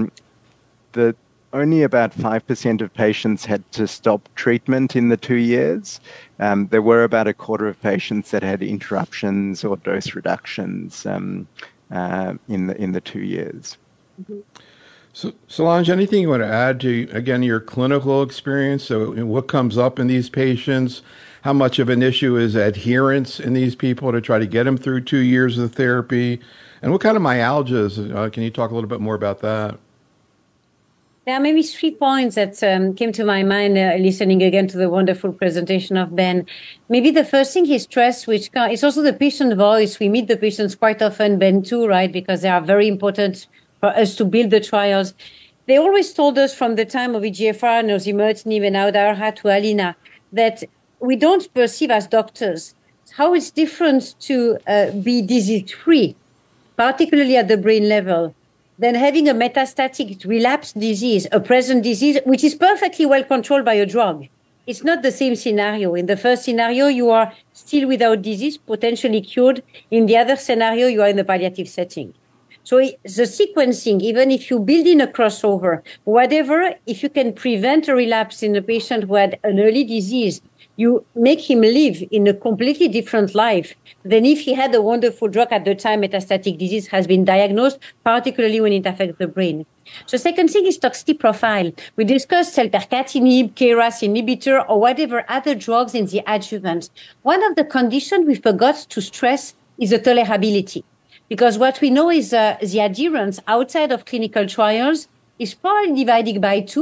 only about 5% of patients had to stop treatment in the 2 years. There were about a quarter of patients that had interruptions or dose reductions in the 2 years. Mm-hmm. So, Solange, anything you want to add to, again, your clinical experience? So what comes up in these patients? How much of an issue is adherence in these people to try to get them through 2 years of therapy? And what kind of myalgias? Can you talk a little bit more about that? There are maybe 3 points that came to my mind listening again to the wonderful presentation of Ben. Maybe the first thing he stressed, which is also the patient voice. We meet the patients quite often, Ben too, right? Because they are very important for us to build the trials. They always told us from the time of EGFR and osimertinib and now ADAURA to ALINA that we don't perceive as doctors how it's different to be disease-free, particularly at the brain level, than having a metastatic relapsed disease, a present disease, which is perfectly well controlled by a drug. It's not the same scenario. In the first scenario, you are still without disease, potentially cured. In the other scenario, you are in the palliative setting. So the sequencing, even if you build in a crossover, whatever, if you can prevent a relapse in a patient who had an early disease, you make him live in a completely different life than if he had a wonderful drug at the time metastatic disease has been diagnosed, particularly when it affects the brain. So second thing is toxicity profile. We discussed selpercatinib, KRAS inhibitor, or whatever other drugs in the adjuvant. One of the conditions we forgot to stress is the tolerability. Because what we know is the adherence outside of clinical trials is probably divided by 2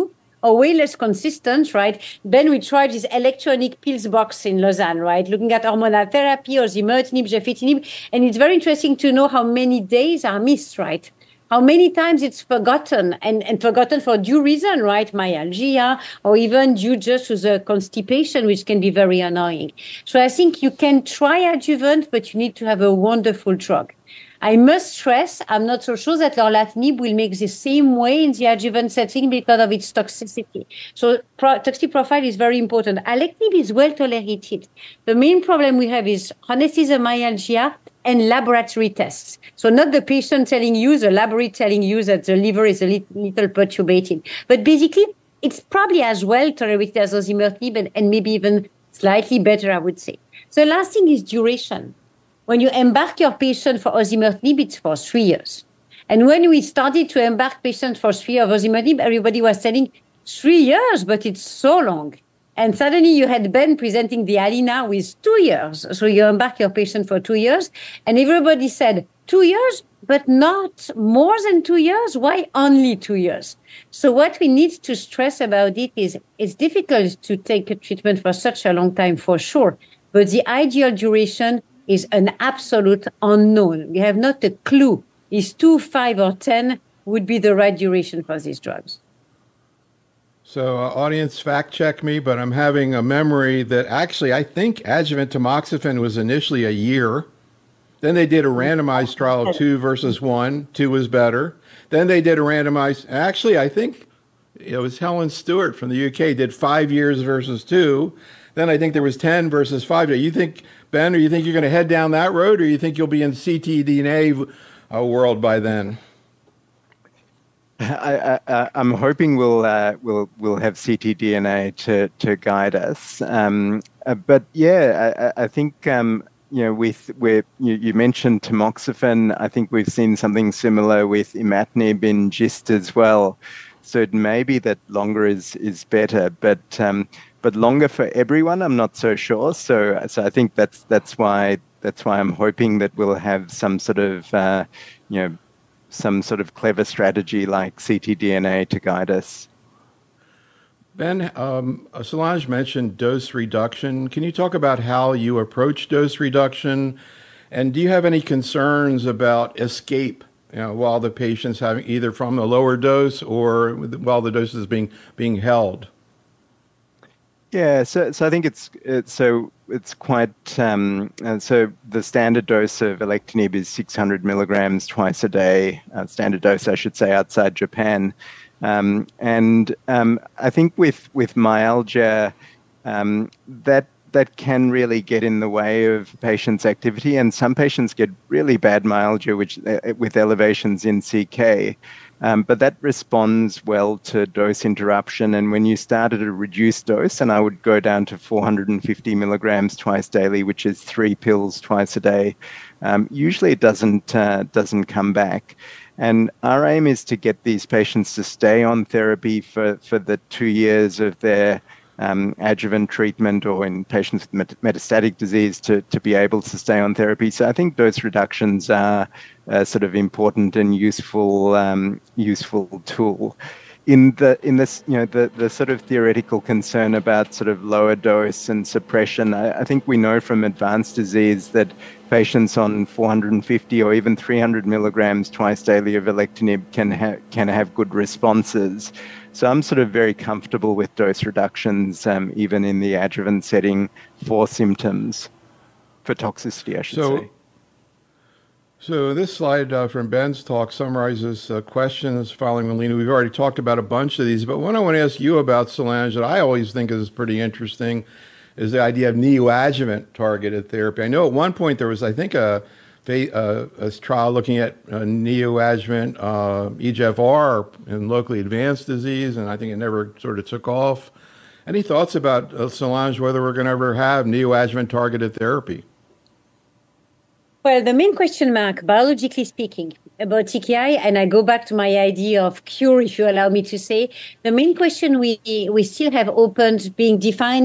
are way less consistent, right? Then we tried this electronic pills box in Lausanne, right? Looking at hormonal therapy, osimertinib, gefitinib. And it's very interesting to know how many days are missed, right? How many times it's forgotten and forgotten for due reason, right? Myalgia, or even due just to the constipation, which can be very annoying. So I think you can try adjuvant, but you need to have a wonderful drug. I must stress, I'm not so sure that lorlatinib will make the same way in the adjuvant setting because of its toxicity. So toxic profile is very important. Alectinib is well tolerated. The main problem we have is honestly the myalgia and laboratory tests. So not the patient telling you, the laboratory telling you that the liver is a little perturbated. But basically, it's probably as well tolerated as osimertinib and maybe even slightly better, I would say. So the last thing is duration. When you embark your patient for osimertinib, it's for 3 years. And when we started to embark patients for 3 years of osimertinib, everybody was telling 3 years, but it's so long. And suddenly you had Ben presenting the Alina with 2 years. So you embark your patient for 2 years. And everybody said, 2 years, but not more than 2 years? Why only 2 years? So what we need to stress about it is it's difficult to take a treatment for such a long time for sure. But the ideal duration is an absolute unknown. We have not a clue. Is 2, 5, or 10 would be the right duration for these drugs. So, audience, fact check me, but I'm having a memory that actually I think adjuvant tamoxifen was initially a year. Then they did a randomized trial of 2 versus 1. 2 was better. Then they did a randomized, actually, I think it was Helen Stewart from the UK did 5 years versus 2. Then I think there was 10 versus 5. You think, Ben, or you think you're going to head down that road, or you think you'll be in ctDNA world by then? I'm hoping we'll have ctDNA to guide us. But yeah, I think you mentioned tamoxifen. I think we've seen something similar with imatinib in GIST as well. So it may be that longer is better, but longer for everyone, I'm not so sure. So I think that's why I'm hoping that we'll have some sort of some sort of clever strategy like ctDNA to guide us. Ben, Solange mentioned dose reduction. Can you talk about how you approach dose reduction? And do you have any concerns about escape while the patient's having either from the lower dose or while the dose is being held? Yeah, so I think it's quite so the standard dose of alectinib is 600 milligrams twice a day. Standard dose, I should say, outside Japan. And I think with myalgia, that can really get in the way of patients' activity, and some patients get really bad myalgia, with elevations in CK. But that responds well to dose interruption. And when you start at a reduced dose, and I would go down to 450 milligrams twice daily, which is 3 pills twice a day, usually it doesn't come back. And our aim is to get these patients to stay on therapy for the 2 years of their adjuvant treatment, or in patients with metastatic disease to be able to stay on therapy. So I think dose reductions are a sort of important and useful tool. In this, the sort of theoretical concern about sort of lower dose and suppression, I think we know from advanced disease that patients on 450 or even 300 milligrams twice daily of alectinib can have good responses. So I'm sort of very comfortable with dose reductions, even in the adjuvant setting for symptoms, for toxicity, I should say. So this slide from Ben's talk summarizes questions following Melina. We've already talked about a bunch of these, but one I want to ask you about, Solange, that I always think is pretty interesting is the idea of neoadjuvant targeted therapy. I know at one point there was, I think, a trial looking at neoadjuvant EGFR in locally advanced disease, and I think it never sort of took off. Any thoughts about, Solange, whether we're going to ever have neoadjuvant targeted therapy? Well, the main question mark, biologically speaking, about TKI, and I go back to my idea of cure, if you allow me to say, the main question we still have opened being defining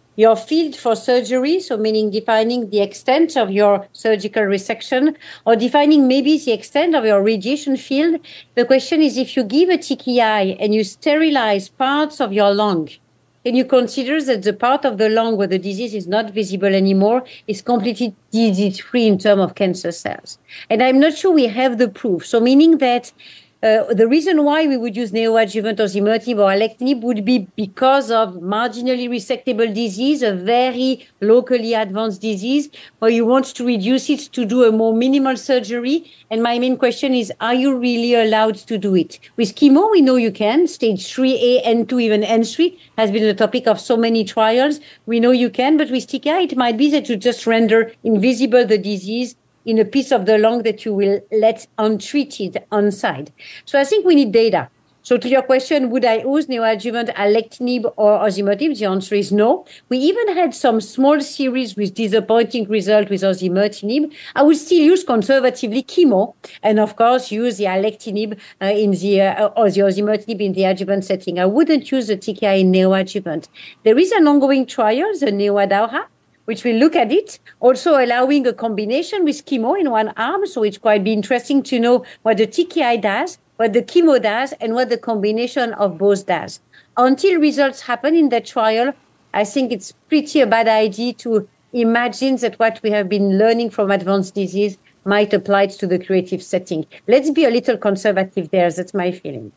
your field for surgery, so meaning defining the extent of your surgical resection or defining maybe the extent of your radiation field. The question is, if you give a TKI and you sterilize parts of your lung, can you consider that the part of the lung where the disease is not visible anymore is completely disease-free in terms of cancer cells? And I'm not sure we have the proof. So meaning that the reason why we would use neoadjuvant osimertinib or alectinib would be because of marginally resectable disease, a very locally advanced disease, where you want to reduce it to do a more minimal surgery. And my main question is, are you really allowed to do it? With chemo, we know you can. Stage 3A, N2, even N3 has been the topic of so many trials. We know you can, but with TKI, it might be that you just render invisible the disease in a piece of the lung that you will let untreated on side. So I think we need data. So to your question, would I use neoadjuvant alectinib or osimertinib? The answer is no. We even had some small series with disappointing result with osimertinib. I would still use conservatively chemo and, of course, use the alectinib or the osimertinib in the adjuvant setting. I wouldn't use the TKI in neoadjuvant. There is an ongoing trial, the NeoADAURA, which will look at it, also allowing a combination with chemo in one arm. So it's quite be interesting to know what the TKI does, what the chemo does, and what the combination of both does. Until results happen in that trial, I think it's pretty a bad idea to imagine that what we have been learning from advanced disease might apply to the curative setting. Let's be a little conservative there. That's my feeling.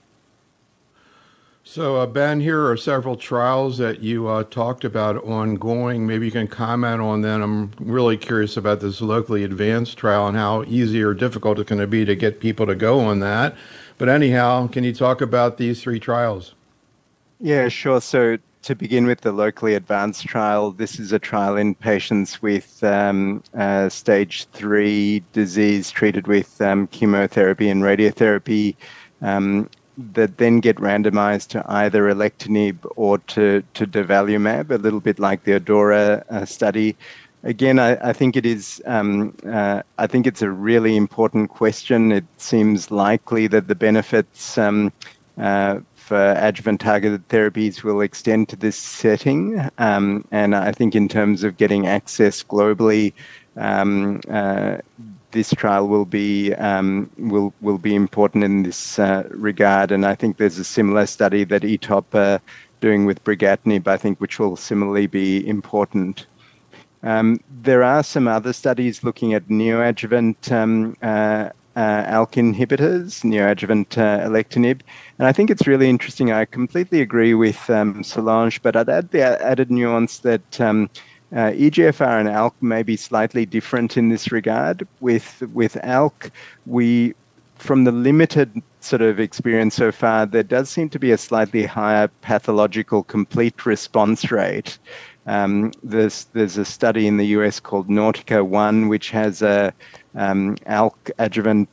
So, Ben, here are several trials that you talked about ongoing. Maybe you can comment on them. I'm really curious about this locally advanced trial and how easy or difficult it's going to be to get people to go on that. But anyhow, can you talk about these 3 trials? Yeah, sure. So to begin with the locally advanced trial, this is a trial in patients with stage 3 disease treated with chemotherapy and radiotherapy, that then get randomized to either alectinib or to durvalumab, a little bit like the ADAURA study. Again, I think it is. I think it's a really important question. It seems likely that the benefits for adjuvant targeted therapies will extend to this setting, and I think in terms of getting access globally, this trial will be important in this regard, and I think there's a similar study that ETOP are doing with brigatinib, I think, which will similarly be important. There are some other studies looking at neoadjuvant ALK inhibitors, neoadjuvant alectinib, and I think it's really interesting. I completely agree with Solange, but I'd add the added nuance that EGFR and ALK may be slightly different in this regard. With ALK, from the limited sort of experience so far, there does seem to be a slightly higher pathological complete response rate. There's a study in the US called Nautica-1, which has a neoadjuvant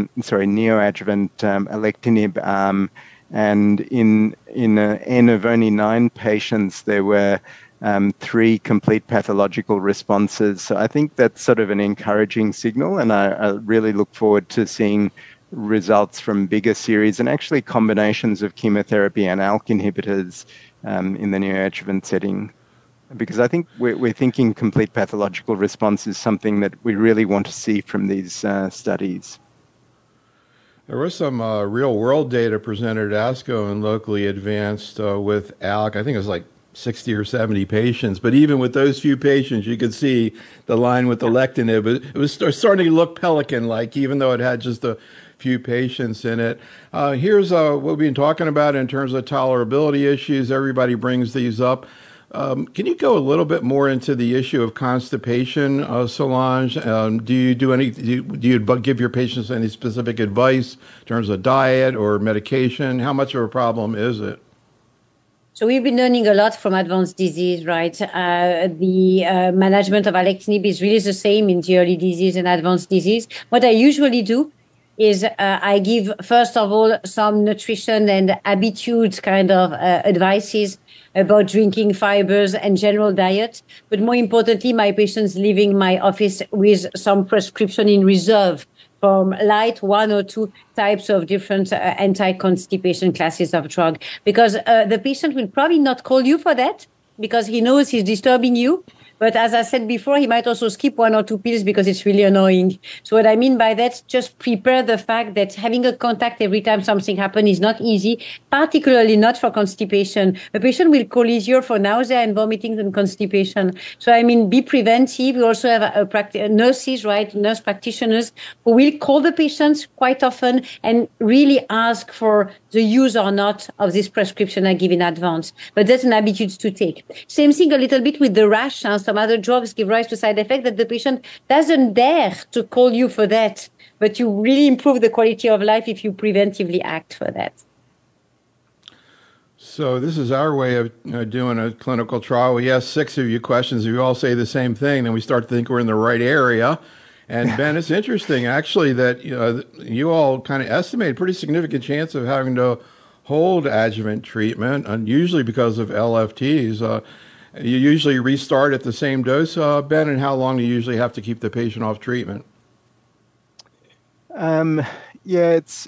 alectinib arm, and in an N of only 9 patients, there were 3 complete pathological responses. So I think that's sort of an encouraging signal, and I really look forward to seeing results from bigger series and actually combinations of chemotherapy and ALK inhibitors in the neoadjuvant setting. Because I think we're thinking complete pathological response is something that we really want to see from these studies. There was some real-world data presented at ASCO and locally advanced with ALK. I think it was like 60 or 70 patients, but even with those few patients, you could see the line with alectinib. It was starting to look Pelican-like, even though it had just a few patients in it. Here's what we've been talking about in terms of tolerability issues. Everybody brings these up. Can you go a little bit more into the issue of constipation, Solange? Do you give your patients any specific advice in terms of diet or medication? How much of a problem is it? So we've been learning a lot from advanced disease, right? The management of alectinib is really the same in the early disease and advanced disease. What I usually do is I give, first of all, some nutrition and habitudes kind of advices about drinking fibers and general diet. But more importantly, my patients leaving my office with some prescription in reserve from light 1 or 2 types of different anti-constipation classes of drug. Because the patient will probably not call you for that, because he knows he's disturbing you. But as I said before, he might also skip 1 or 2 pills because it's really annoying. So what I mean by that, just prepare the fact that having a contact every time something happens is not easy, particularly not for constipation. A patient will call easier for nausea and vomiting than constipation. So I mean, be preventive. We also have nurses, right? Nurse practitioners who will call the patients quite often and really ask for the use or not of this prescription I give in advance. But that's an attitude to take. Same thing a little bit with the rash. Some other drugs give rise to side effects that the patient doesn't dare to call you for that. But you really improve the quality of life if you preventively act for that. So this is our way of doing a clinical trial. We ask 6 of you questions. If you all say the same thing, then we start to think we're in the right area. And Ben, it's interesting actually that you all kind of estimate a pretty significant chance of having to hold adjuvant treatment, and usually because of LFTs. You usually restart at the same dose, Ben, and how long do you usually have to keep the patient off treatment? It's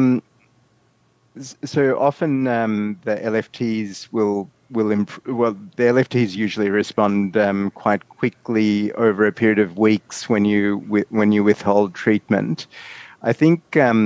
so often the LFTs will improve. Well, the LFTs usually respond quite quickly over a period of weeks when you withhold treatment. I think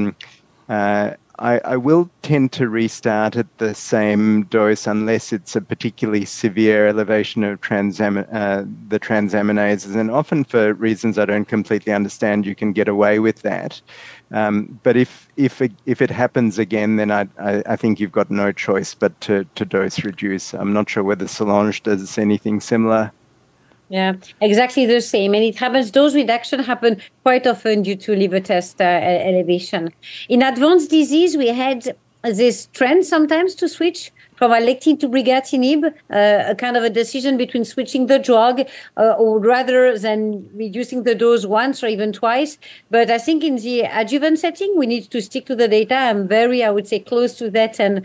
I will tend to restart at the same dose unless it's a particularly severe elevation of the transaminases, and often for reasons I don't completely understand, you can get away with that. But if it happens again, then I think you've got no choice but to dose reduce. I'm not sure whether Solange does anything similar. Yeah, exactly the same. And it happens, dose reduction happen quite often due to liver test elevation. In advanced disease, we had this trend sometimes to switch from alectinib to brigatinib, a kind of a decision between switching the drug or rather than reducing the dose once or even twice. But I think in the adjuvant setting, we need to stick to the data. I'm very, I would say, close to that and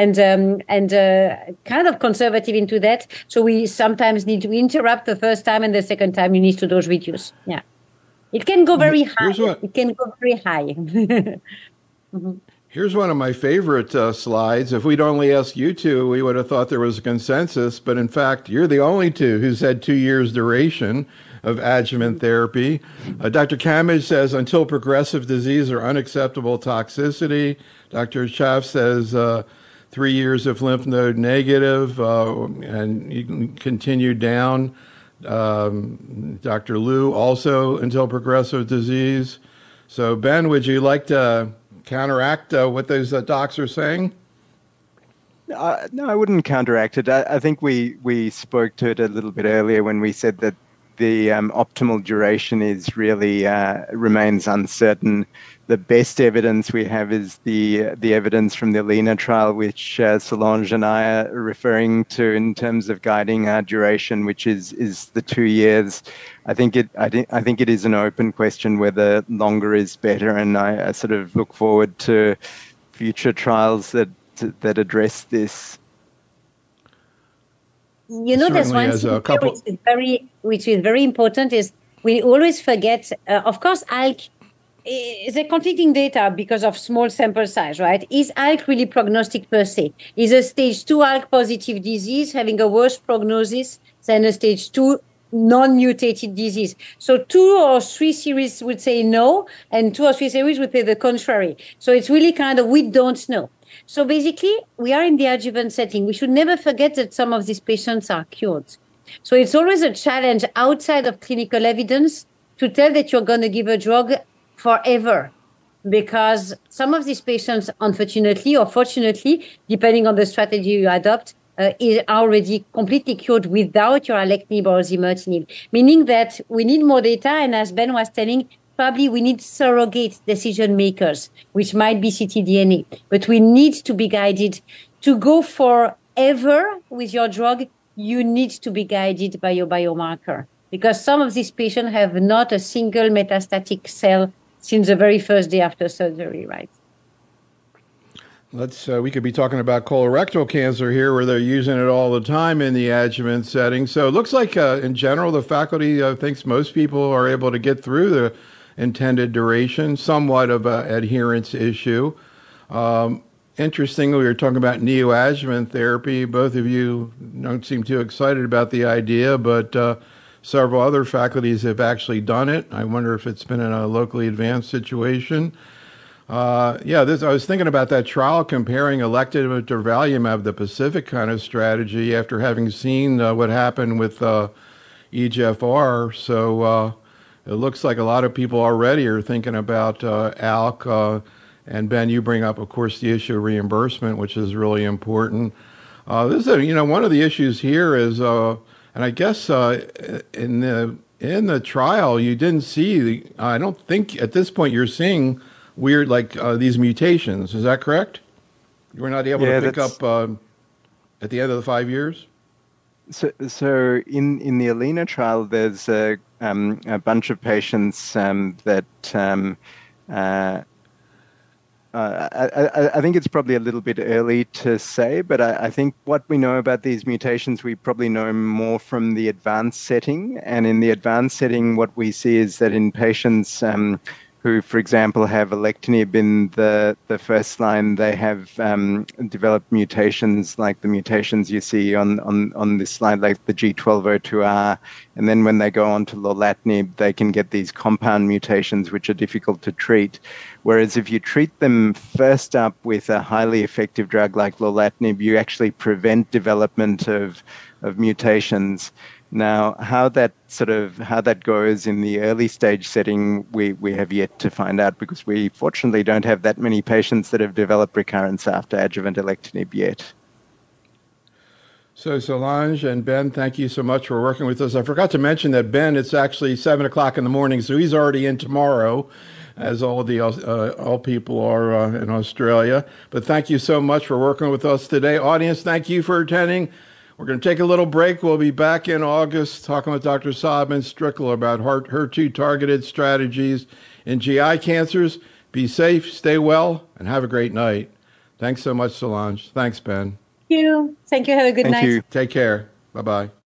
kind of conservative into that. So we sometimes need to interrupt the first time, and the second time you need to dose reduce. Yeah. It can go very high. It can go very high. Mm-hmm. Here's one of my favorite slides. If we'd only asked you two, we would have thought there was a consensus. But in fact, you're the only two who said 2 years duration of adjuvant therapy. Dr. Camage says until progressive disease or unacceptable toxicity. Dr. Schaff says 3 years if lymph node negative, and you can continue down. Dr. Liu also until progressive disease. So Ben, would you like to counteract what those docs are saying? No, I wouldn't counteract it. I think we spoke to it a little bit earlier when we said that the optimal duration is really remains uncertain. The best evidence we have is the evidence from the ALINA trial, which Solange and I are referring to in terms of guiding our duration, which is the 2 years. I think it is an open question whether longer is better, and I sort of look forward to future trials that address this. You know, there's one thing which is very important is we always forget. Of course, ALK is a conflicting data because of small sample size, right? Is ALK really prognostic per se? Is a stage 2 ALK positive disease having a worse prognosis than a stage 2 non-mutated disease? So 2 or 3 series would say no, and 2 or 3 series would say the contrary. So it's really kind of, we don't know. So basically, we are in the adjuvant setting. We should never forget that some of these patients are cured. So it's always a challenge outside of clinical evidence to tell that you're going to give a drug forever, because some of these patients, unfortunately or fortunately, depending on the strategy you adopt, is already completely cured without your alectinib or zimertinib, meaning that we need more data. And as Ben was telling, probably we need surrogate decision makers, which might be ctDNA, but we need to be guided to go forever with your drug. You need to be guided by your biomarker, because some of these patients have not a single metastatic cell since the very first day after surgery, right? We could be talking about colorectal cancer here, where they're using it all the time in the adjuvant setting. So it looks like, in general, the faculty thinks most people are able to get through the intended duration, somewhat of an adherence issue. interestingly, we were talking about neoadjuvant therapy. Both of you don't seem too excited about the idea, but several other faculties have actually done it. I wonder if it's been in a locally advanced situation. I was thinking about that trial comparing alectinib to durvalumab, the Pacific kind of strategy, after having seen what happened with EGFR. So it looks like a lot of people already are thinking about ALK. And Ben, you bring up, of course, the issue of reimbursement, which is really important. This is, one of the issues here is, and I guess in the trial, you didn't see. I don't think at this point you're seeing weird these mutations. Is that correct? You were not able to pick up at the end of the 5 years. So in the ALINA trial, there's a bunch of patients that. I think it's probably a little bit early to say, but I think what we know about these mutations, we probably know more from the advanced setting. And in the advanced setting, what we see is that in patients who, for example, have alectinib in the first line, they have developed mutations like the mutations you see on this slide, like the G1202R. And then when they go on to lorlatinib, they can get these compound mutations, which are difficult to treat. Whereas if you treat them first up with a highly effective drug like lorlatinib, you actually prevent development of mutations. Now, how that goes in the early stage setting, we have yet to find out, because we fortunately don't have that many patients that have developed recurrence after adjuvant alectinib yet. So Solange and Ben, thank you so much for working with us. I forgot to mention that Ben, it's actually 7 o'clock in the morning, so he's already in tomorrow, as all people are in Australia. But thank you so much for working with us today. Audience, thank you for attending. We're going to take a little break. We'll be back in August talking with Dr. Saad Strickler about HER2-targeted strategies in GI cancers. Be safe, stay well, and have a great night. Thanks so much, Solange. Thanks, Ben. Thank you. Have a good night. Thank you. Take care. Bye-bye.